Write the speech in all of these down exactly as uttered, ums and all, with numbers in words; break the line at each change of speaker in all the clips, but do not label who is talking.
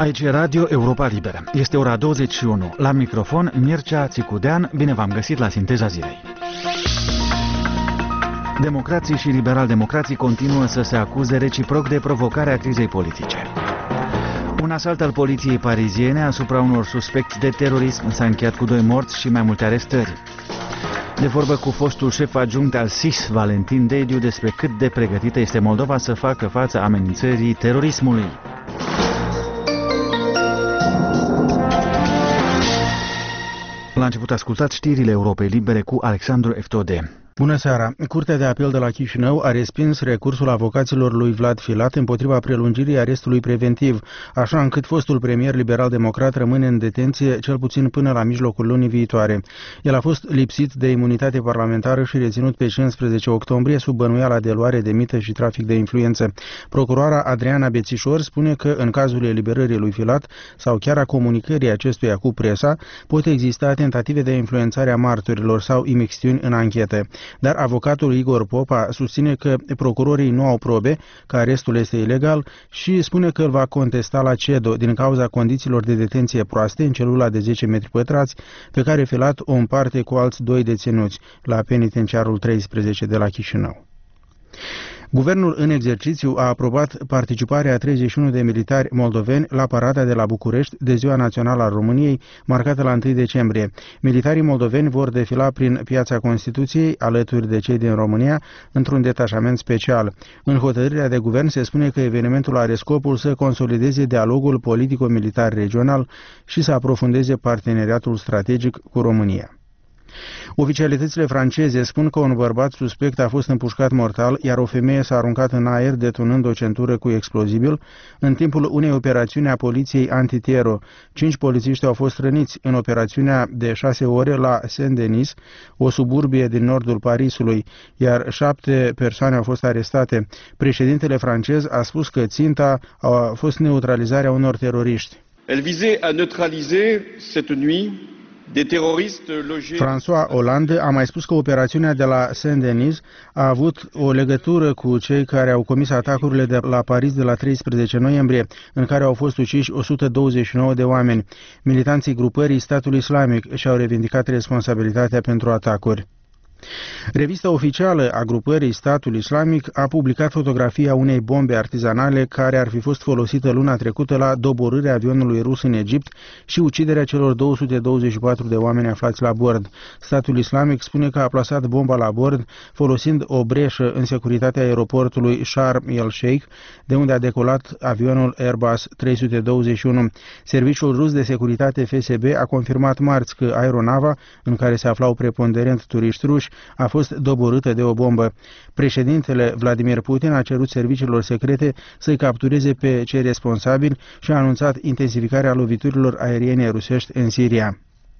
Aici e Radio Europa Liberă. Este ora douăzeci și unu. La microfon, Mircea Țicudean. Bine v-am găsit la Sinteza Zilei. Democrații și liberal-democrații continuă să se acuze reciproc de provocarea crizei politice. Un asalt al poliției pariziene asupra unor suspecți de terorism s-a încheiat cu doi morți și mai multe arestări. De vorbă cu fostul șef adjunct al S I S, Valentin Dediu, despre cât de pregătită este Moldova să facă față amenințării terorismului. La început ascultați știrile Europei Libere cu Alexandru Eftode.
Bună seara! Curtea de apel de la Chișinău a respins recursul avocaților lui Vlad Filat împotriva prelungirii arestului preventiv, așa încât fostul premier liberal-democrat rămâne în detenție cel puțin până la mijlocul lunii viitoare. El a fost lipsit de imunitate parlamentară și reținut pe cincisprezece octombrie sub bănuiala de luare de mită și trafic de influență. Procuroara Adriana Bețișor spune că în cazul eliberării lui Filat sau chiar a comunicării acestuia cu presa pot exista tentative de influențare a martorilor sau imixtiuni în anchete. Dar avocatul Igor Popa susține că procurorii nu au probe, că arestul este ilegal și spune că îl va contesta la C E D O din cauza condițiilor de detenție proaste în celula de zece metri pătrați pe care Filat o împarte cu alți doi deținuți la penitenciarul treisprezece de la Chișinău. Guvernul în exercițiu a aprobat participarea a treizeci și unu de militari moldoveni la parada de la București de Ziua Națională a României, marcată la întâi decembrie. Militarii moldoveni vor defila prin Piața Constituției, alături de cei din România, într-un detașament special. În hotărârea de guvern se spune că evenimentul are scopul să consolideze dialogul politico-militar regional și să aprofundeze parteneriatul strategic cu România. Oficialitățile franceze spun că un bărbat suspect a fost împușcat mortal, iar o femeie s-a aruncat în aer detonând o centură cu explozibil în timpul unei operațiuni a poliției antitero. Cinci polițiști au fost răniți în operațiunea de șase ore la Saint-Denis, o suburbie din nordul Parisului, iar șapte persoane au fost arestate. Președintele francez a spus că ținta a fost neutralizarea unor teroriști.
Elle visait à neutraliser cette nuit
François Hollande a mai spus că operațiunea de la Saint-Denis a avut o legătură cu cei care au comis atacurile de la Paris de la treisprezece noiembrie, în care au fost uciși o sută douăzeci și nouă de oameni. Militanții grupării Statul Islamic și-au revendicat responsabilitatea pentru atacuri. Revista oficială a grupării Statul Islamic a publicat fotografia unei bombe artizanale care ar fi fost folosită luna trecută la doborârea avionului rus în Egipt și uciderea celor două sute douăzeci și patru de oameni aflați la bord. Statul Islamic spune că a plasat bomba la bord folosind o breșă în securitatea aeroportului Sharm el-Sheikh, de unde a decolat avionul Airbus trei sute douăzeci și unu. Serviciul rus de securitate F S B a confirmat marți că aeronava, în care se aflau preponderent turiști ruși, a fost doborâtă de o bombă. Președintele Vladimir Putin a cerut serviciilor secrete să-i captureze pe cei responsabili și a anunțat intensificarea loviturilor aeriene rusești în Siria.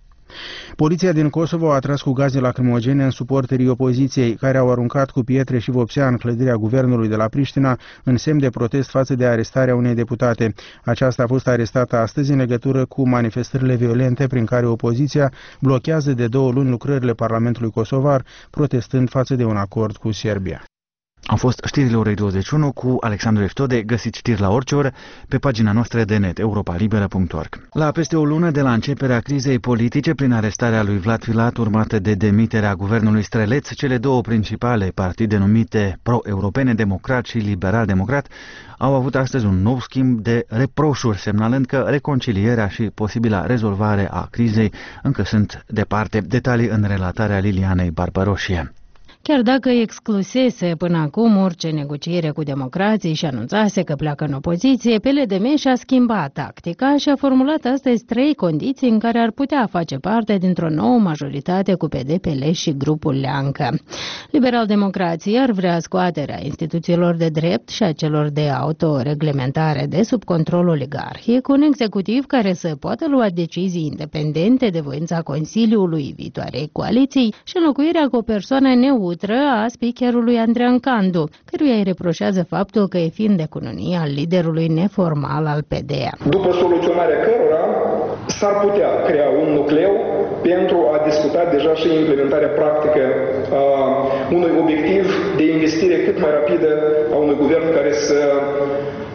Poliția din Kosovo a tras cu gaze lacrimogene în suporterii opoziției, care au aruncat cu pietre și vopsea în clădirea guvernului de la Priștina în semn de protest față de arestarea unei deputate. Aceasta a fost arestată astăzi în legătură cu manifestările violente prin care opoziția blochează de două luni lucrările Parlamentului kosovar, protestând față de un acord cu Serbia.
Au fost știrile orei douăzeci și unu cu Alexandru Eftode. Găsiți știri la orice oră pe pagina noastră de net, europa liberă punct org. La peste o lună de la începerea crizei politice, prin arestarea lui Vlad Filat, urmată de demiterea guvernului Streleț, cele două principale partide numite pro-europene, Democrat și Liberal-Democrat, au avut astăzi un nou schimb de reproșuri, semnalând că reconcilierea și posibila rezolvare a crizei încă sunt departe. Detalii în relatarea Lilianei Barbaroșie.
Chiar dacă exclusese până acum orice negociere cu democrații și anunțase că pleacă în opoziție, P L D M și-a schimbat tactica și a formulat astăzi trei condiții în care ar putea face parte dintr-o nouă majoritate cu P D P L și grupul Leancă. Liberal-democrații ar vrea scoaterea instituțiilor de drept și a celor de autoreglementare de sub control oligarhic, un executiv care să poată lua decizii independente de voința Consiliului viitoarei coaliții și înlocuirea cu o persoană neutră a speakerului Andrean Candu, căruia îi reproșează faptul că e fin de cununie al liderului neformal al P D A.
După soluționarea cărora s-ar putea crea un nucleu pentru a discuta deja și implementarea practică a unui obiectiv de investire cât mai rapidă a unui guvern care să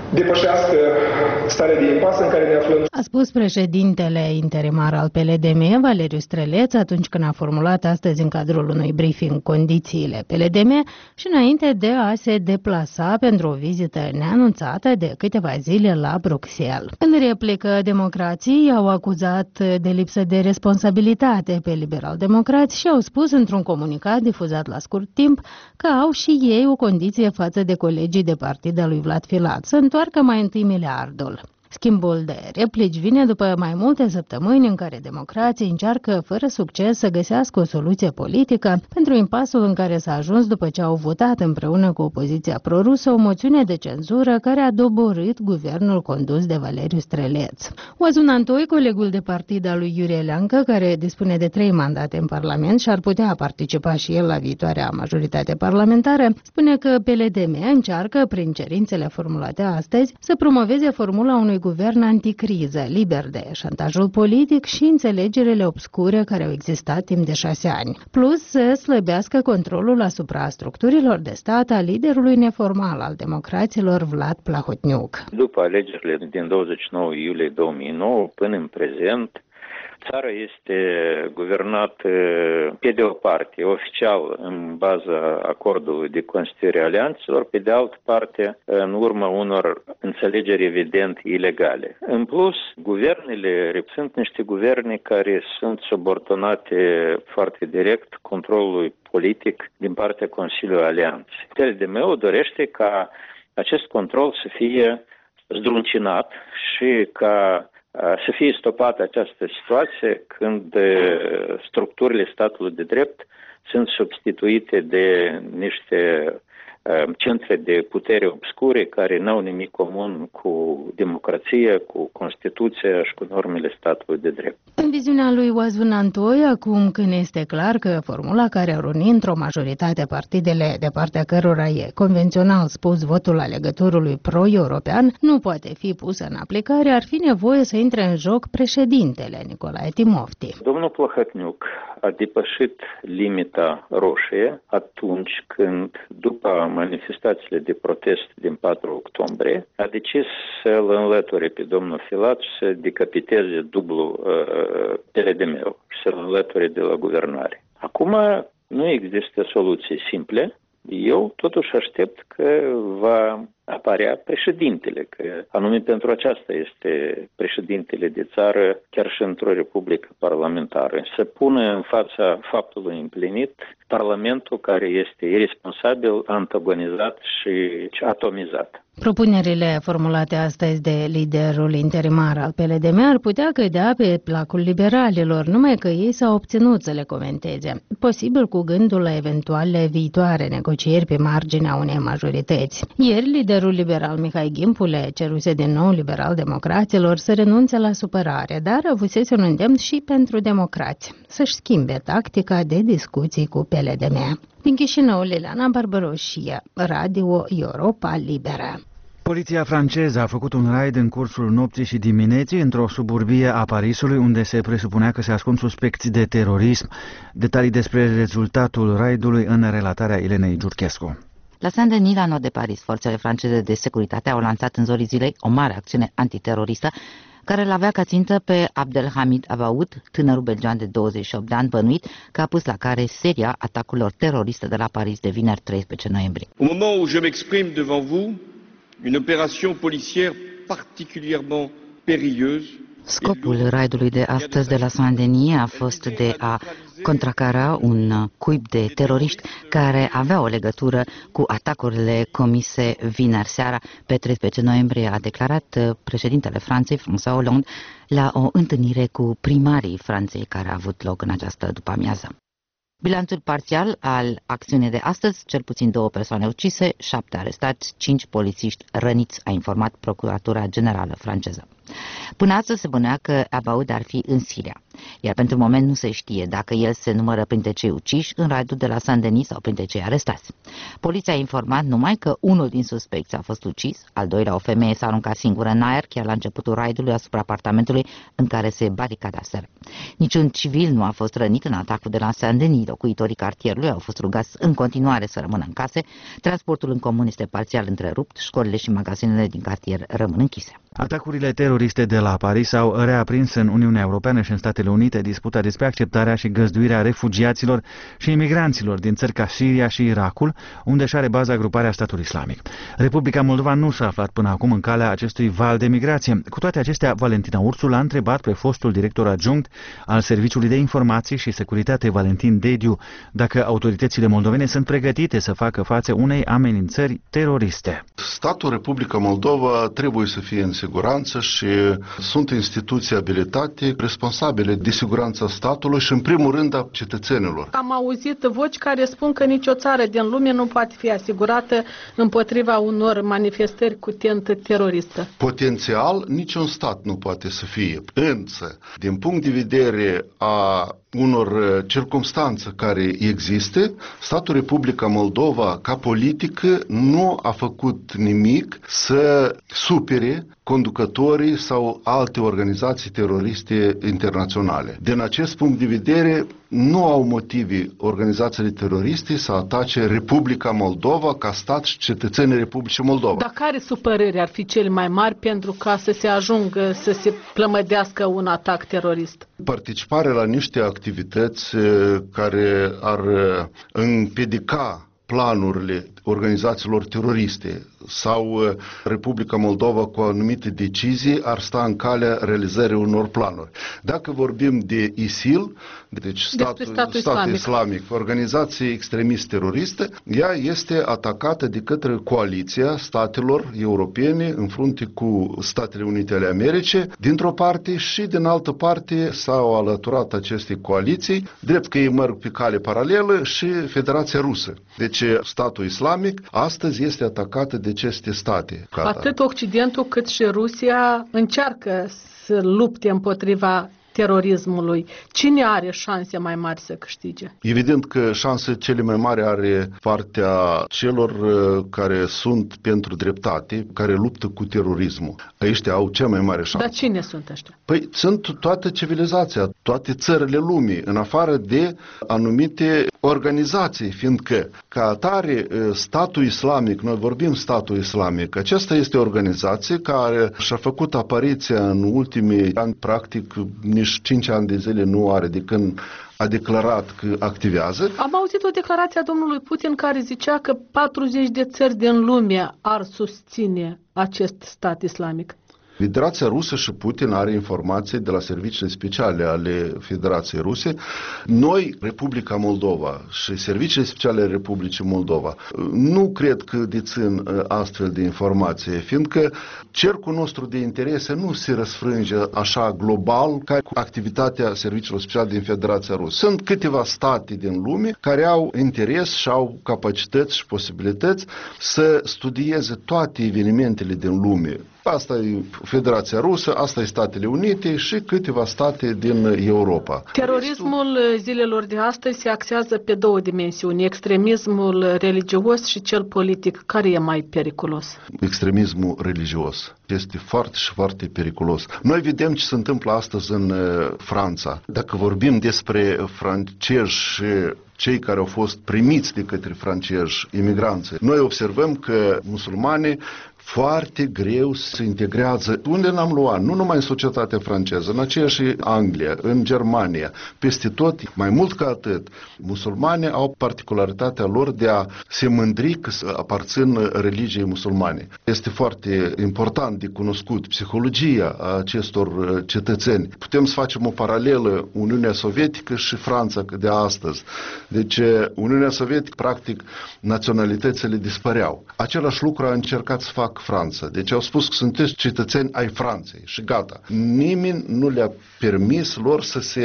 depășească starea de impas în care ne aflăm.
A spus președintele interimar al P L D M, Valeriu Streleț, atunci când a formulat astăzi în cadrul unui briefing condițiile P L D M și înainte de a se deplasa pentru o vizită neanunțată de câteva zile la Bruxelles. În replică, democrații au acuzat de lipsă de responsabilitate pe liberal-democrați și au spus într-un comunicat difuzat la scurt timp că au și ei o condiție față de colegii de partid al lui Vlad Filat, să întoarcă mai întâi miliardul. Schimbul de replici vine după mai multe săptămâni în care democrații încearcă fără succes să găsească o soluție politică pentru impasul în care s-a ajuns după ce au votat împreună cu opoziția prorusă o moțiune de cenzură care a doborât guvernul condus de Valeriu Streleț. Ozun Antoi, colegul de partid al lui Iurie Leancă, care dispune de trei mandate în Parlament și ar putea participa și el la viitoarea majoritate parlamentară, spune că P L D M încearcă, prin cerințele formulate astăzi, să promoveze formula unui guvern anticriză, liber de șantajul politic și înțelegerile obscure care au existat timp de șase ani. Plus să slăbească controlul asupra structurilor de stat a liderului neformal al democraților Vlad Plahotniuc.
După alegerile din douăzeci și nouă iulie două mii nouă până în prezent, țara este guvernată pe de o parte oficial în baza acordului de constituire alianțelor, pe de altă parte în urma unor înțelegeri evident ilegale. În plus, guvernele sunt niște guverne care sunt subordonate foarte direct controlului politic din partea Consiliului Alianței. P L D M dorește ca acest control să fie zdruncinat și ca să fie stopată această situație când structurile statului de drept sunt substituite de niște centre de putere obscure care n-au nimic comun cu democrația, cu Constituția și cu normele statului de drept.
În viziunea lui Ozun Antoi, acum când este clar că formula care ar uni într-o majoritate partidele de partea cărora e convențional spus votul alegătorului pro-european, nu poate fi pusă în aplicare, ar fi nevoie să intre în joc președintele Nicolae Timofti.
Domnul Plahotniuc a depășit limita roșie atunci când, după manifestațiile de protest din patru octombrie, a decis să-l înlăture pe domnul Filat și să decapiteze dublu uh, P L D M-ul și să-l înlăture de la guvernare. Acum nu există soluții simple. Eu totuși aștept că va apărea președintele, că anume pentru aceasta este președintele de țară, chiar și într-o republică parlamentară, să pună în fața faptului împlinit Parlamentul care este irresponsabil, antagonizat și atomizat.
Propunerile formulate astăzi de liderul interimar al P L D M ar putea cădea pe placul liberalilor, numai că ei s-au obținut să le comenteze, posibil cu gândul la eventuale viitoare negocieri pe marginea unei majorități. Ieri, liderul liberal Mihai Ghimpule ceruse din nou liberal-democraților să renunțe la supărare, dar avusese un îndemn și pentru democrați, să-și schimbe tactica de discuții cu P L D M. Din Chișinău, Liliana Barbaroșie, Radio Europa Liberă.
Poliția franceză a făcut un raid în cursul nopții și dimineții într-o suburbie a Parisului, unde se presupunea că se ascund suspecți de terorism. Detalii despre rezultatul raidului în relatarea Elenei Giurchescu.
La Saint-Denis, la nord de Paris, forțele franceze de securitate au lansat în zorii zilei o mare acțiune antiteroristă care îl avea ca țintă pe Abdelhamid Abaoud, tânărul belgian de douăzeci și opt de ani bănuit că a pus la cale seria atacurilor teroriste de la Paris de vineri treisprezece noiembrie.
Au moment où je m'exprime devant vous, une opération policière particulièrement périlleuse.
Scopul raidului de astăzi de la Saint-Denis a fost de a contracara un cuib de teroriști care avea o legătură cu atacurile comise vineri seara pe treisprezece noiembrie, a declarat președintele Franței, François Hollande, la o întâlnire cu primarii Franței care a avut loc în această după-amiază. Bilanțul parțial al acțiunii de astăzi, cel puțin două persoane ucise, șapte arestați, cinci polițiști răniți, a informat Procuratura Generală franceză. Până astăzi se bănea că Abaoud ar fi în Siria, iar pentru moment nu se știe dacă el se numără printre cei uciși în raidul de la Saint-Denis sau printre cei arestați. Poliția a informat numai că unul din suspecți a fost ucis, al doilea, o femeie, s-a aruncat singură în aer chiar la începutul raidului asupra apartamentului în care se baricadaseră. Niciun civil nu a fost rănit în atacul de la Saint-Denis. Locuitorii cartierului au fost rugați în continuare să rămână în case, transportul în comun este parțial întrerupt, școlile și magazinele din cartier rămân închise.
Atacurile teroriste de la Paris au reaprins în Uniunea Europeană și în Statele Unite disputa despre acceptarea și găzduirea refugiaților și imigranților din țări ca Siria și Irakul, unde și are baza gruparea Statul Islamic. Republica Moldova nu s-a aflat până acum în calea acestui val de migrație. Cu toate acestea, Valentina Ursu l-a întrebat pe fostul director adjunct al Serviciului de Informații și Securitate, Valentin Dediu, dacă autoritățile moldovene sunt pregătite să facă față unei amenințări teroriste.
Statul Republica Moldova trebuie să fie în siguranță și sunt instituții abilitate, responsabile de siguranța statului și în primul rând a cetățenilor.
Am auzit voci care spun că nicio țară din lume nu poate fi asigurată împotriva unor manifestări cu tentă teroristă.
Potențial, niciun stat nu poate să fie. Însă, din punct de vedere a unor circumstanțe care există, statul Republica Moldova, ca politică, nu a făcut nimic să supere conducătorii sau alte organizații teroriste internaționale. Din acest punct de vedere, nu au motive organizațiile teroriste să atace Republica Moldova ca stat și cetățenii Republicii Moldova.
Dar care supărări ar fi cele mai mari pentru ca să se ajungă să se plămădească un atac terorist?
Participarea la niște activități care ar împiedica planurile organizațiilor teroriste sau Republica Moldova cu anumite decizii ar sta în calea realizării unor planuri. Dacă vorbim de I S I L, deci statul,
statul
statul
islamic.
islamic, organizație extremist teroriste, ea este atacată de către coaliția statelor europene în frunte cu Statele Unite ale Americii, dintr-o parte, și din altă parte s-au alăturat acestei coaliții, drept că ei merg pe cale paralelă, și Federația Rusă. Deci statul islamic astăzi este atacată de aceste state.
Atât Occidentul cât și Rusia încearcă să lupte împotriva terorismului. Cine are șanse mai mari să câștige?
Evident că șanse cele mai mari are partea celor care sunt pentru dreptate, care luptă cu terorismul. Aceștia au cea mai mare șansă.
Dar cine sunt ăștia?
Păi sunt toată civilizația, toate țările lumii, în afară de anumite organizații, fiindcă ca atare statul islamic, noi vorbim statul islamic, aceasta este o organizație care și-a făcut apariția în ultimii ani, practic nici cinci ani de zile nu are de când a declarat că activează.
Am auzit o declarație a domnului Putin care zicea că patruzeci de țări din lume ar susține acest stat islamic.
Federația Rusă și Putin are informații de la serviciile speciale ale Federației Ruse. Noi, Republica Moldova și serviciile speciale ale Republicii Moldova, nu cred că dețin astfel de informații, fiindcă cercul nostru de interese nu se răsfrânge așa global ca cu activitatea serviciilor speciale din Federația Rusă. Sunt câteva state din lume care au interes și au capacități și posibilități să studieze toate evenimentele din lume. Asta e Federația Rusă, asta e Statele Unite și câteva state din Europa.
Terorismul zilelor de astăzi se axează pe două dimensiuni, extremismul religios și cel politic. Care e mai periculos?
Extremismul religios este foarte și foarte periculos. Noi vedem ce se întâmplă astăzi în Franța. Dacă vorbim despre francezi și cei care au fost primiți de către francezi, imigranți, noi observăm că musulmanii foarte greu se integrează. Unde n-am luat? Nu numai în societatea franceză, în aceeași Anglia, în Germania, peste tot, mai mult ca atât, musulmanii au particularitatea lor de a se mândri că aparțin religiei musulmane. Este foarte important de cunoscut psihologia acestor cetățeni. Putem să facem o paralelă Uniunea Sovietică și Franța de astăzi. Deci Uniunea Sovietică, practic, naționalitățile dispăreau. Același lucru a încercat să facă Franța. Deci au spus că sunteți cetățeni ai Franței și gata. Nimeni nu le-a permis lor să se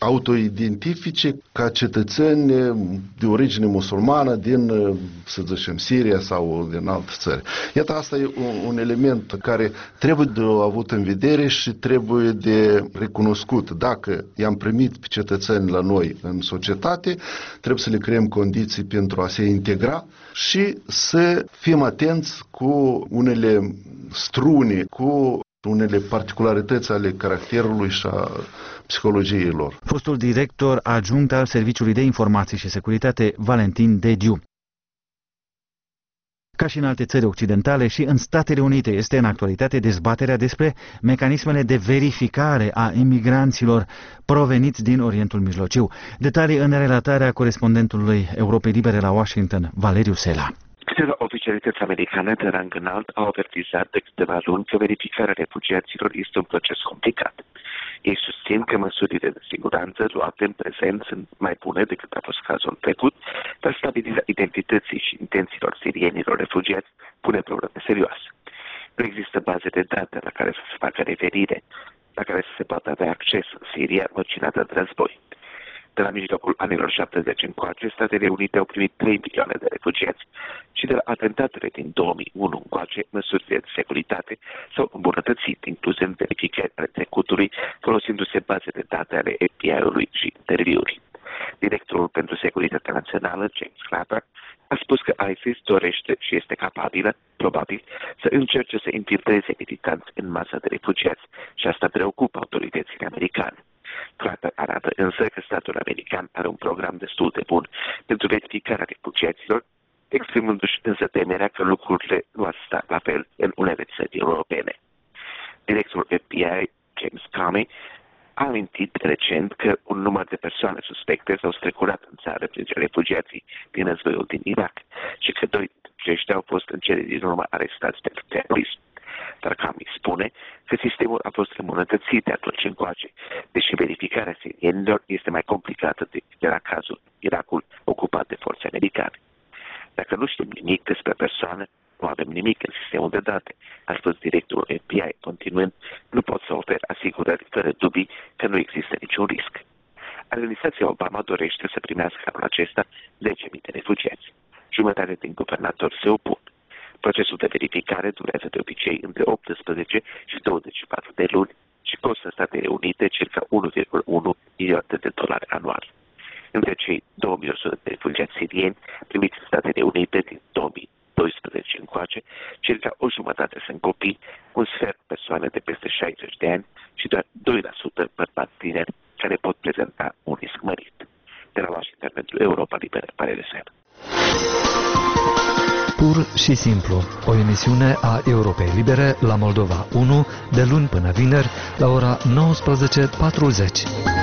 autoidentifice ca cetățeni de origine musulmană din, să zicem, Siria sau din alte țări. Iată, asta e un, un element care trebuie de avut în vedere și trebuie de recunoscut. Dacă i-am primit pe cetățeni la noi în societate, trebuie să le creăm condiții pentru a se integra și să fim atenți cu unele strune, cu unele particularități ale caracterului și a psihologiei lor.
Fostul director adjunct al Serviciului de Informații și Securitate, Valentin Dediu. Ca și în alte țări occidentale, și în Statele Unite este în actualitate dezbaterea despre mecanismele de verificare a imigranților proveniți din Orientul Mijlociu. Detalii în relatarea corespondentului Europei Libere la Washington, Valeriu Sela.
Câteva oficialități americane de rang înalt au avertizat de câteva luni că verificarea refugiaților este un proces complicat. Ei susțin că măsurile de siguranță luate în prezent sunt mai bune decât a fost cazul în trecut, dar stabilirea identității și intențiilor sirienilor refugiați pune probleme serioase. Nu există baze de date la care să se facă referire, la care să se poată avea acces în Siria măcinată de război. De la mijlocul anilor șaptezeci încoace, Statele Unite au primit trei milioane de refugiați și de la atentatele din două mii unu încoace, măsurile de securitate s-au îmbunătățit, incluzând verificări ale trecutului, folosindu-se baze de date ale F B I-ului și interviuri. Directorul pentru Securitatea Națională, James Clapper, a spus că ISIS dorește și este capabilă, probabil, să încerce să infiltreze militanți în masa de refugiați și asta preocupă autoritățile americane. Clapper arată însă că statul american are un program destul de bun pentru verificarea refugiaților, exprimându-și însă temerea că lucrurile nu ar sta la fel în unele țări europene. Directorul F B I, James Comey, a amintit recent că un număr de persoane suspecte s-au strecurat în țară printre refugiații din războiul din Irak și că doi dintre aceștia au fost în cele din urmă arestați pentru terorism. Dar Comey spune că sistemul a fost îmbunătățit de atunci încoace, deși verificarea sirienilor este mai complicată decât era cazul Irakul ocupat de forțe americane. Dacă nu știm nimic despre persoană, nu avem nimic în sistemul de date, a spus directorul F B I, continuând, nu pot să ofer asigurări fără dubii că nu există niciun risc. Administrația Obama dorește să primească anul acesta zece mii de refugiați. Jumătate din guvernatori se opun. Procesul de verificare durează de obicei între optsprezece și douăzeci și patru de luni și costă Statele Unite circa unu virgulă unu miliarde de dolari anual. Între cei două mii o sută de refugiați sirieni primiți în Statele Unite din două mii doisprezece încoace, circa o jumătate sunt copii, un sfert persoane de peste șaizeci de ani și doar doi la sută bărbați tineri care pot prezenta un risc mărit. De la Washington pentru Europa Liberă, Valeriu Sela.
Pur și simplu, o emisiune a Europei Libere la Moldova unu, de luni până vineri, la ora nouăsprezece patruzeci.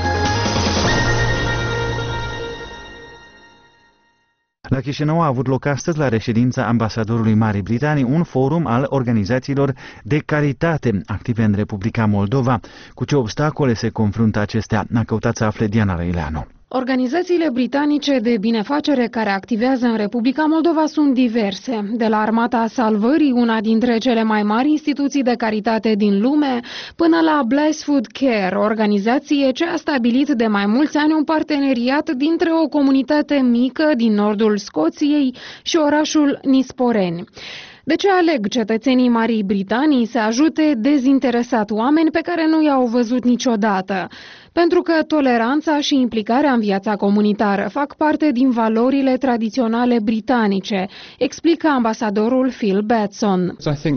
La Chișinău a avut loc astăzi, la reședința ambasadorului Marii Britanii, un forum al organizațiilor de caritate active în Republica Moldova. Cu ce obstacole se confruntă acestea? A căutat să afle Diana Răileanu.
Organizațiile britanice de binefacere care activează în Republica Moldova sunt diverse. De la Armata Salvării, una dintre cele mai mari instituții de caritate din lume, până la Blessfood Care, organizație ce a stabilit de mai mulți ani un parteneriat dintre o comunitate mică din nordul Scoției și orașul Nisporeni. De ce aleg cetățenii Marii Britanii să ajute dezinteresat oameni pe care nu i-au văzut niciodată? Pentru că toleranța și implicarea în viața comunitară fac parte din valorile tradiționale britanice, explică ambasadorul Phil Batson.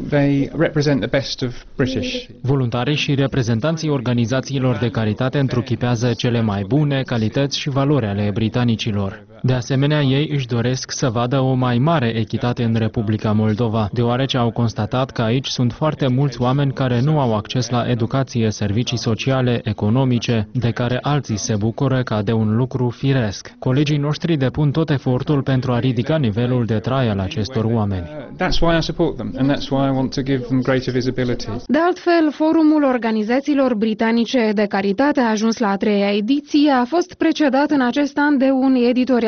Voluntarii și reprezentanții organizațiilor de caritate întruchipează cele mai bune calități și valori ale britanicilor. De asemenea, ei își doresc să vadă o mai mare echitate în Republica Moldova, deoarece au constatat că aici sunt foarte mulți oameni care nu au acces la educație, servicii sociale, economice, de care alții se bucură ca de un lucru firesc. Colegii noștri depun tot efortul pentru a ridica nivelul de trai al acestor oameni.
De altfel, Forumul Organizațiilor Britanice de Caritate a ajuns la a treia ediție, a fost precedat în acest an de un editorial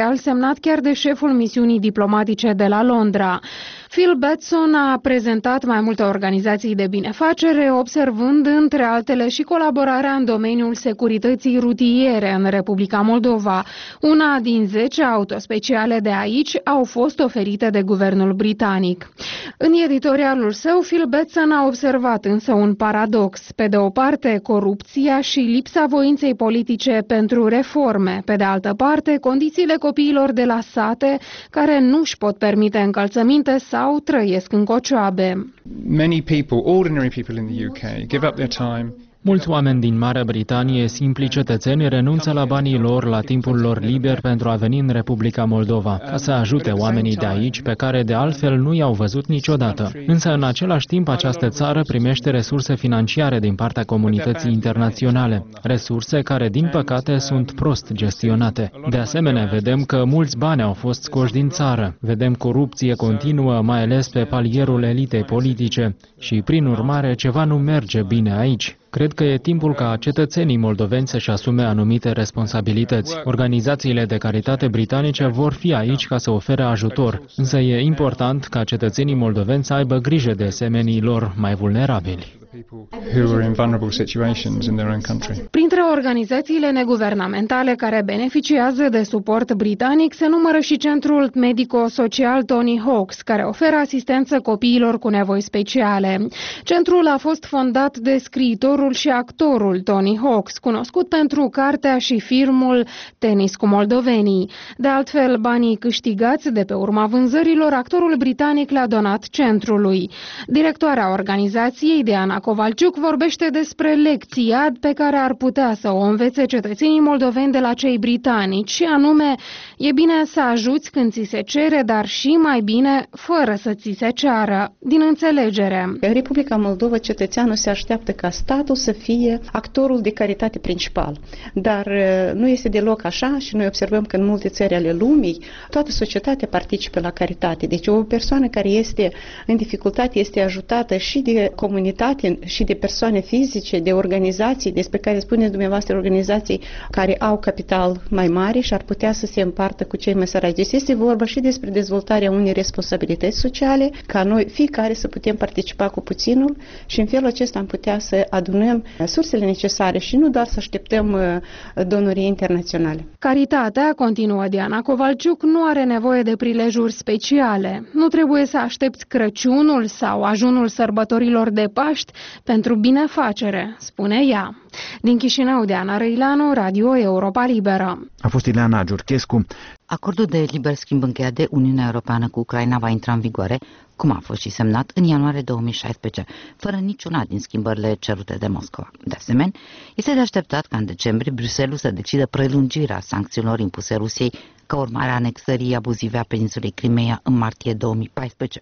memorial semnat chiar de șeful misiunii diplomatice de la Londra. Phil Batson a prezentat mai multe organizații de binefacere, observând între altele și colaborarea în domeniul securității rutiere în Republica Moldova. Una din zece autospeciale de aici au fost oferite de guvernul britanic. În editorialul său, Phil Batson a observat însă un paradox. Pe de o parte, corupția și lipsa voinței politice pentru reforme. Pe de altă parte, condițiile copiilor de la sate care nu își pot permite încălțăminte sau trăiesc în cocioabe.
Many people, ordinary people in the U K, give up their time.
Mulți oameni din Marea Britanie, simpli cetățeni, renunță la banii lor, la timpul lor liber pentru a veni în Republica Moldova, ca să ajute oamenii de aici, pe care de altfel nu i-au văzut niciodată. Însă, în același timp, această țară primește resurse financiare din partea comunității internaționale, resurse care, din păcate, sunt prost gestionate. De asemenea, vedem că mulți bani au fost scoși din țară. Vedem corupție continuă, mai ales pe palierul elitei politice și, prin urmare, ceva nu merge bine aici. Cred că e timpul ca cetățenii moldoveni să-și asume anumite responsabilități. Organizațiile de caritate britanice vor fi aici ca să ofere ajutor, însă e important ca cetățenii moldoveni să aibă grijă de semenii lor mai vulnerabili.
Who are in vulnerable situations in their own country.
Printre organizațiile neguvernamentale care beneficiază de suport britanic se numără și Centrul Medico-Social Tony Hawks, care oferă asistență copiilor cu nevoi speciale. Centrul a fost fondat de scriitorul și actorul Tony Hawks, cunoscut pentru cartea și filmul Tenis cu moldovenii. De altfel, banii câștigați de pe urma vânzărilor, actorul britanic le-a donat centrului. Directoarea organizației, Diana Kovalciuc, vorbește despre lecția pe care ar putea să o învețe cetățenii moldoveni de la cei britanici, și anume, e bine să ajuți când ți se cere, dar și mai bine fără să ți se ceară, din înțelegere.
În Republica Moldova, cetățeanul se așteaptă ca statul să fie actorul de caritate principal, dar nu este deloc așa și noi observăm că în multe țări ale lumii toată societatea participă la caritate. Deci o persoană care este în dificultate este ajutată și de comunitate, și de persoane fizice, de organizații, despre care spuneți dumneavoastră, organizații care au capital mai mare și ar putea să se împartă cu cei mai săraci. Deci este vorba și despre dezvoltarea unei responsabilități sociale, ca noi fiecare să putem participa cu puținul și în felul acesta am putea să adunăm sursele necesare și nu doar să așteptăm donorii internaționale.
Caritatea, continuă Diana Kovalciuc, nu are nevoie de prilejuri speciale. Nu trebuie să aștepți Crăciunul sau ajunul sărbătorilor de Paști pentru binefacere, spune ea. Din Chișinău, Diana Răileanu, Radio Europa Liberă.
A fost Ileana Giurchescu.
Acordul de liber schimb încheiat de Uniunea Europeană cu Ucraina va intra în vigoare, cum a fost și semnat în ianuarie două mii șaisprezece, fără niciuna din schimbările cerute de Moscova. De asemenea, este de așteptat ca în decembrie Bruxelles să decidă prelungirea sancțiunilor impuse Rusiei ca urmare a anexării abuzive a peninsulei Crimeea în martie două mii paisprezece.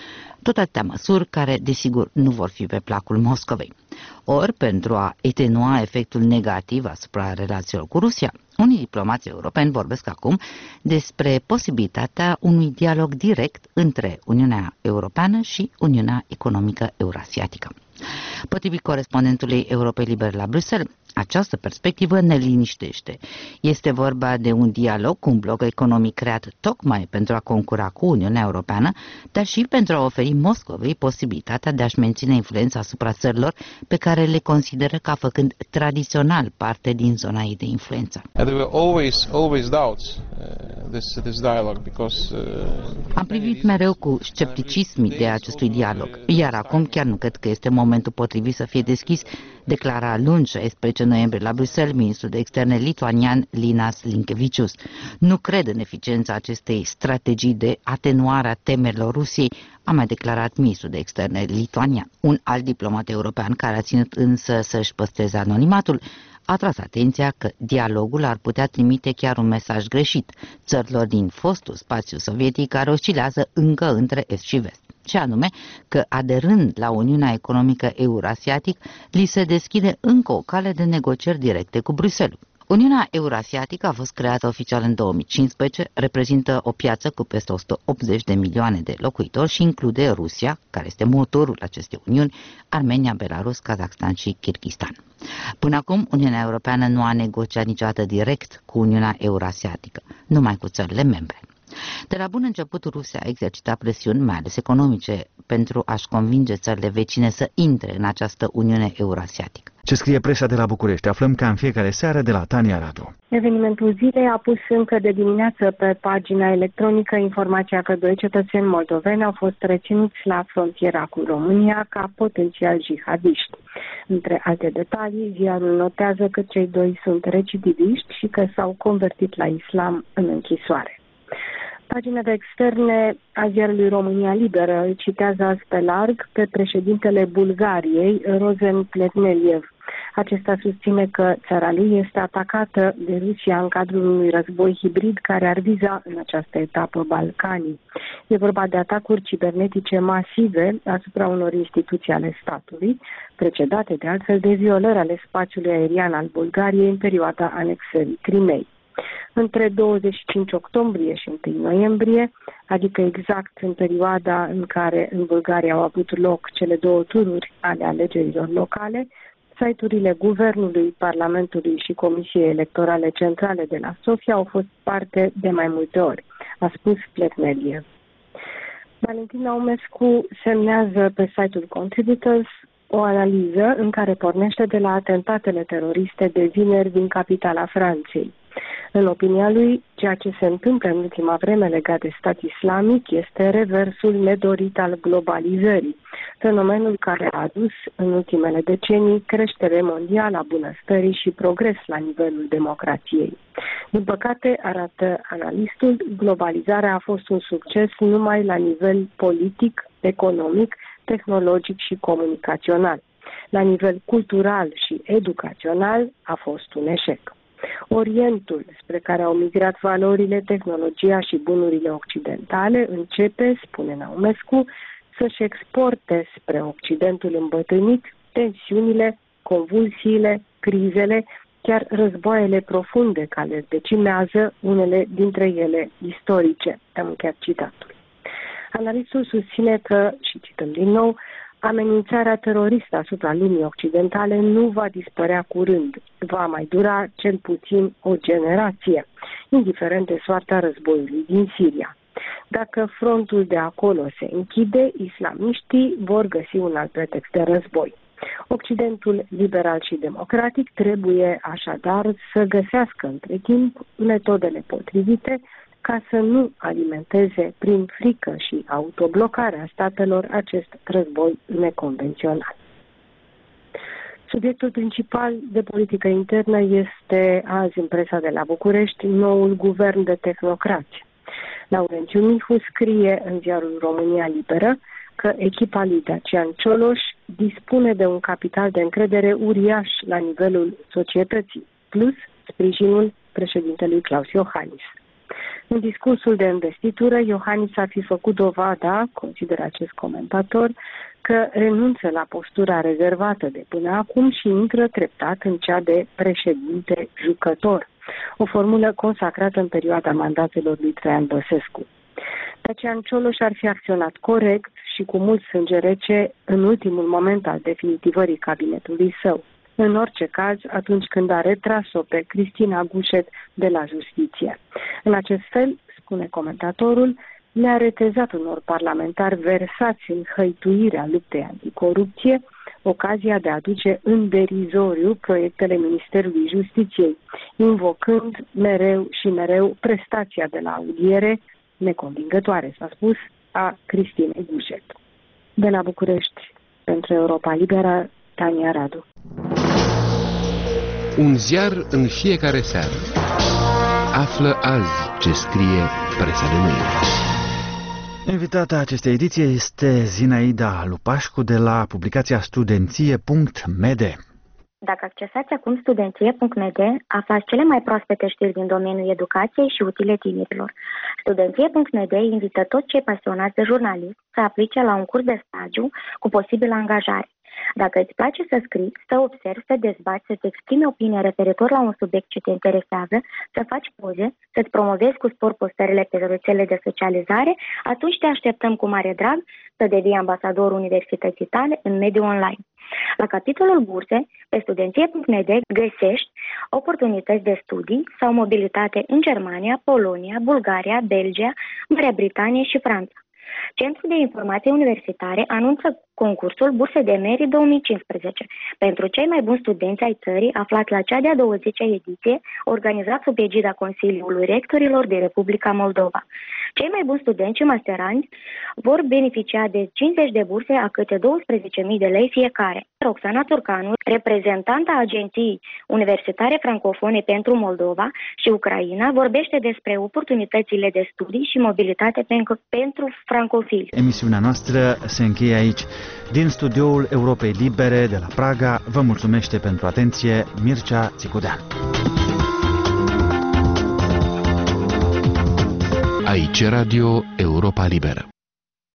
Tot atâtea măsuri care, desigur, nu vor fi pe placul Moscovei. Ori, pentru a atenua efectul negativ asupra relațiilor cu Rusia, unii diplomați europeni vorbesc acum despre posibilitatea unui dialog direct între Uniunea Europeană și Uniunea Economică Eurasiatică. Potrivit corespondentului Europei Libere la Bruxelles, această perspectivă ne liniștește. Este vorba de un dialog cu un bloc economic creat tocmai pentru a concura cu Uniunea Europeană, dar și pentru a oferi Moscovei posibilitatea de a-și menține influența asupra țărilor pe care le consideră ca făcând tradițional parte din zona ei de influență. Am privit mereu cu scepticism ideea acestui dialog, iar acum chiar nu cred că este momentul potrivit să fie deschis, declara luni șaisprezece noiembrie la Bruxelles ministrul de externe lituanian Linas Linkevicius. Nu cred în eficiența acestei strategii de atenuare a temerilor Rusiei, a mai declarat ministrul de externe lituanian. Un alt diplomat european care a ținut însă să-și păstreze anonimatul a tras atenția că dialogul ar putea trimite chiar un mesaj greșit țărilor din fostul spațiu sovietic care oscilează încă între est și vest, și anume că, aderând la Uniunea Economică Eurasiatic, li se deschide încă o cale de negocieri directe cu Bruxelles. Uniunea Eurasiatică a fost creată oficial în două mii cincisprezece, reprezintă o piață cu peste o sută optzeci de milioane de locuitori și include Rusia, care este motorul acestei uniuni, Armenia, Belarus, Kazakhstan și Kirghistan. Până acum, Uniunea Europeană nu a negociat niciodată direct cu Uniunea Eurasiatică, numai cu țările membre. De la bun început, Rusia a exercitat presiuni, mai ales economice, pentru a-și convinge țările vecine să intre în această Uniune Eurasiatică.
Ce scrie presa de la București? Aflăm ca în fiecare seară de la Tania Radu.
Evenimentul zilei a pus încă de dimineață pe pagina electronică informația că doi cetățeni moldoveni au fost reținuți la frontiera cu România ca potențial jihadiști. Între alte detalii, ziarul notează că cei doi sunt recidiviști și că s-au convertit la islam în închisoare. Pagina de externe a ziarului România Liberă îl citează azi pe larg pe președintele Bulgariei, Rosen Plevneliev. Acesta susține că țara lui este atacată de Rusia în cadrul unui război hibrid care ar viza în această etapă Balcanii. E vorba de atacuri cibernetice masive asupra unor instituții ale statului, precedate de altfel de violări ale spațiului aerian al Bulgariei în perioada anexării Crimei. Între douăzeci și cinci octombrie și întâi noiembrie, adică exact în perioada în care în Bulgaria au avut loc cele două tururi ale alegerilor locale, site-urile Guvernului, Parlamentului și Comisiei Electorale Centrale de la Sofia au fost parte de mai multe ori, a spus Plevneliev. Valentin Naumescu semnează pe site-ul Contributors o analiză în care pornește de la atentatele teroriste de vineri din capitala Franței. În opinia lui, ceea ce se întâmplă în ultima vreme legat de stat islamic este reversul nedorit al globalizării, fenomenul care a adus în ultimele decenii creștere mondială a bunăstării și progres la nivelul democrației. Din păcate, arată analistul, globalizarea a fost un succes numai la nivel politic, economic, tehnologic și comunicațional. La nivel cultural și educațional a fost un eșec. Orientul, spre care au migrat valorile, tehnologia și bunurile occidentale, începe, spune Naumescu, să-și exporte spre Occidentul îmbătrânit tensiunile, convulsiile, crizele, chiar războaiele profunde care decimează unele dintre ele istorice. Am încheiat citatul. Analistul susține că, și cităm din nou, amenințarea teroristă asupra lumii occidentale nu va dispărea curând. Va mai dura cel puțin o generație, indiferent de soarta războiului din Siria. Dacă frontul de acolo se închide, islamiștii vor găsi un alt pretext de război. Occidentul liberal și democratic trebuie așadar să găsească între timp metodele potrivite ca să nu alimenteze prin frică și autoblocarea statelor acest război neconvențional. Subiectul principal de politică internă este azi în presa de la București noul guvern de tehnocrați. Laurențiu Mihu scrie în ziarul România Liberă că echipa lui Dacian Cioloș dispune de un capital de încredere uriaș la nivelul societății, plus sprijinul președintelui Claus Iohannis. În discursul de investitură, Iohannis a fi făcut dovada, consideră acest comentator, că renunță la postura rezervată de până acum și intră treptat în cea de președinte jucător, o formulă consacrată în perioada mandatelor lui Traian Băsescu. Dacian Cioloș ar fi acționat corect și cu mult sânge rece în ultimul moment al definitivării cabinetului său. În orice caz, atunci când a retras-o pe Cristina Gușet de la justiție. În acest fel, spune comentatorul, ne-a retezat unor parlamentari versați în hăituirea luptei anticorupție ocazia de a aduce în derizoriu proiectele Ministerului Justiției, invocând mereu și mereu prestația de la audiere, neconvingătoare, s-a spus, a Cristinei Gușet. De la București, pentru Europa Liberă, Tania Radu.
Un ziar în fiecare seară. Află azi ce scrie presa de mâine.
Invitata acestei ediții este Zinaida Lupașcu de la publicația studenție punct m d.
Dacă accesați acum studenție punct m d, aflați cele mai proaspete știri din domeniul educației și utile tinerilor. studenție punct m d invită toți cei pasionați de jurnalism să aplice la un curs de stagiu cu posibilă angajare. Dacă îți place să scrii, să observi, să dezbați, să-ți exprimi opinia referitor la un subiect ce te interesează, să faci poze, să-ți promovezi cu spor postările pe rețele de socializare, atunci te așteptăm cu mare drag să devii ambasador universității tale în mediul online. La capitolul burse, pe studenție punct n d găsești oportunități de studii sau mobilitate în Germania, Polonia, Bulgaria, Belgia, Marea Britanie și Franța. Centrul de Informații Universitare anunță concursul Burse de Merit două mii cincisprezece pentru cei mai buni studenți ai țării aflați la cea de-a douăzecea ediție, organizat sub egida Consiliului Rectorilor din Republica Moldova. Cei mai buni studenți și masteranți vor beneficia de cincizeci de burse a câte douăsprezece mii de lei fiecare. Roxana Turcanu, reprezentanta Agenției Universitare Francofone pentru Moldova și Ucraina, vorbește despre oportunitățile de studii și mobilitate pentru francofili.
Emisiunea noastră se încheie aici. Din studioul Europei Libere de la Praga, vă mulțumește pentru atenție Mircea Țicudean.
Aici Radio Europa Liberă.